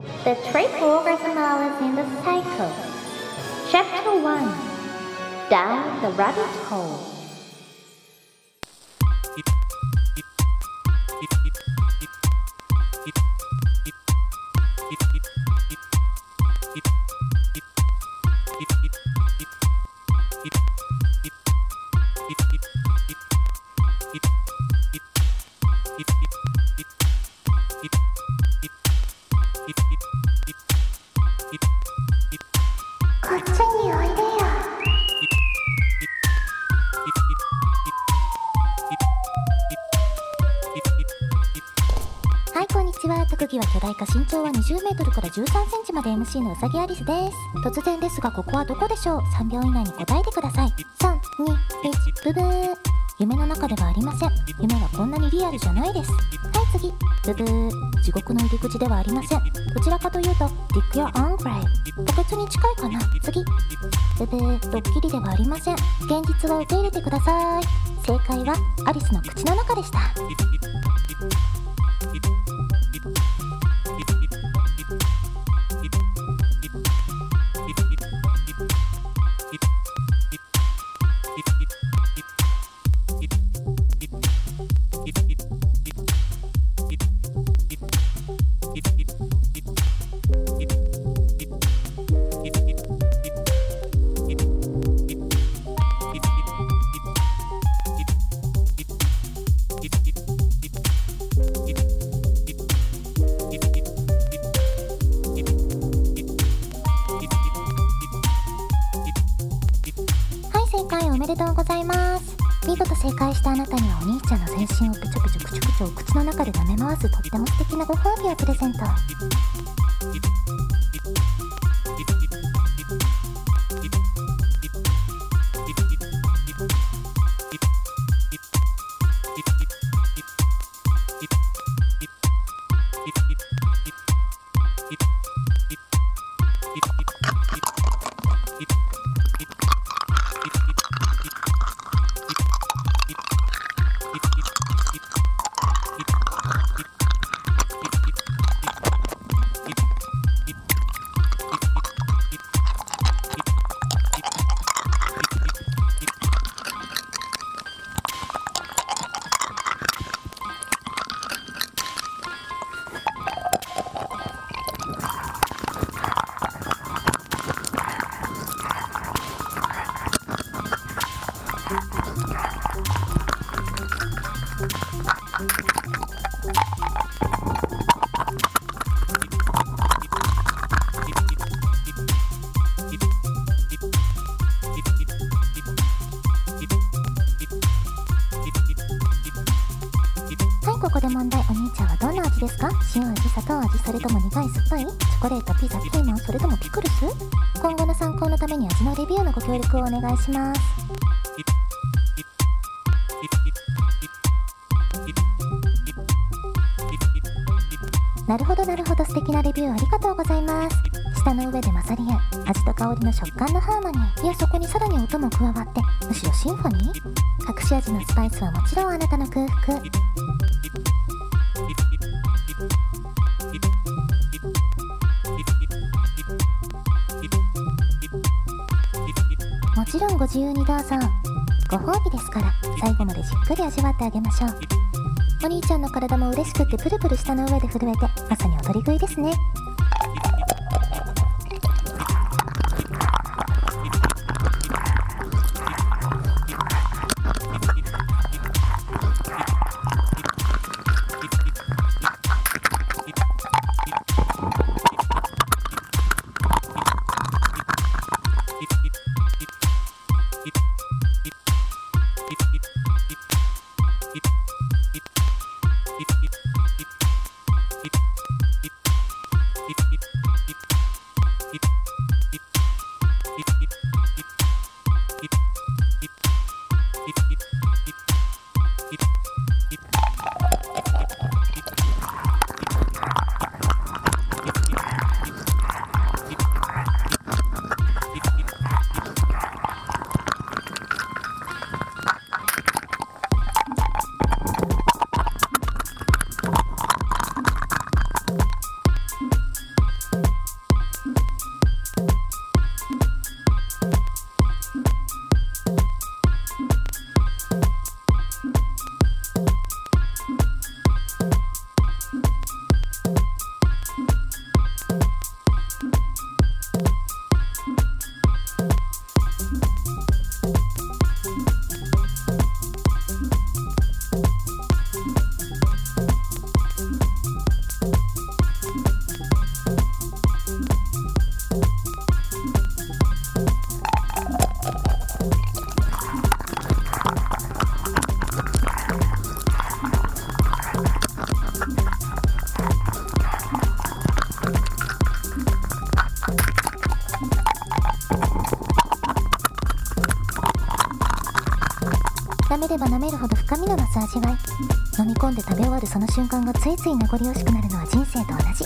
The triple is in the cycle. Chapter 1. Down the rabbit hole. はい、こんにちは。特技は巨大化、身長は20メートルから13センチまで MC のうさぎアリスです。突然ですが、ここはどこでしょう？ 3 秒以内に答えてください。3、2、1、ブブー。夢の中ではありません。夢はこんなにリアルじゃないです。はい、次。ブブー。地獄の入り口ではありません。どちらかというと Dig your own grave。墓穴に近いかな。次。ブブー。ドッキリではありません。現実を受け入れてください。正解はアリスの口の中でした。正解おめでとうございます。見事正解したあなたにはお兄ちゃんの全身をプチョプチョプチョプチョ口の中で舐め回すとっても素敵なご褒美をプレゼント。ここで問題。お兄ちゃんはどんな味ですか？塩味、砂糖味、それとも苦い酸っぱい？チョコレート、ピザ、ピーマン、それともピクルス？今後の参考のために味のレビューのご協力をお願いします。なるほどなるほど、素敵なレビューありがとうございます。舌の上で混ざり合う味と香りの食感のハーモニー。いや、そこにさらに音も加わって、むしろシンフォニー？隠し味のスパイスはもちろんあなたの空腹。もちろんご自由にどうぞ。ご褒美ですから、最後までじっくり味わってあげましょう。お兄ちゃんの体も嬉しくってプルプル舌の上で震えて、まさに踊り食いですね。 めれば舐めるほど深みの増す味わい。飲み込んで食べ終わるその瞬間がついつい名残惜しくなるのは人生と同じ。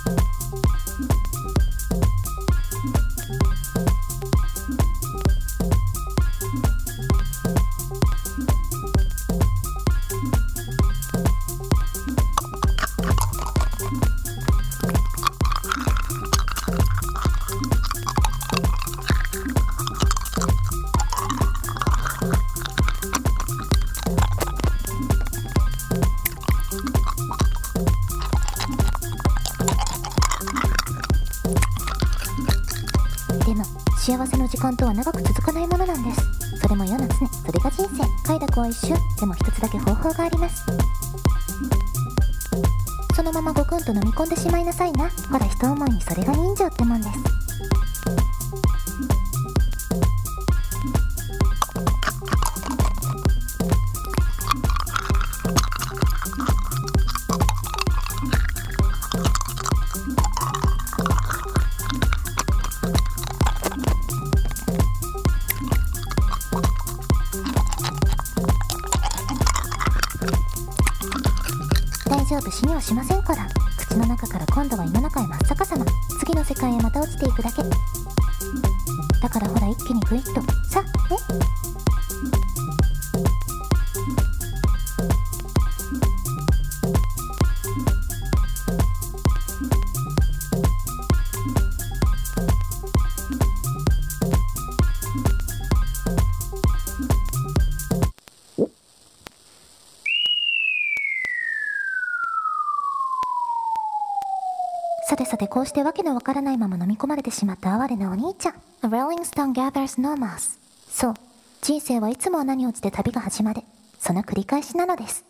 でも幸せの時間とは長く続かないものなんです。それも世の常、それが人生。快楽は一瞬。でも一つだけ方法があります。そのままごくんと飲み込んでしまいなさいな。ほら、一思いにそれが人情ってもんです。大丈夫、死にはしませんから。口の中から今度は胃の中へ真っ逆さま。次の世界へまた落ちていくだけ。だからほら、一気にグイッと。さあね。さてさて、こうしてわけのわからないまま飲み込まれてしまった哀れなお兄ちゃん。A rolling stone gathers no moss。そう、人生はいつも穴に落ちて旅が始まる。その繰り返しなのです。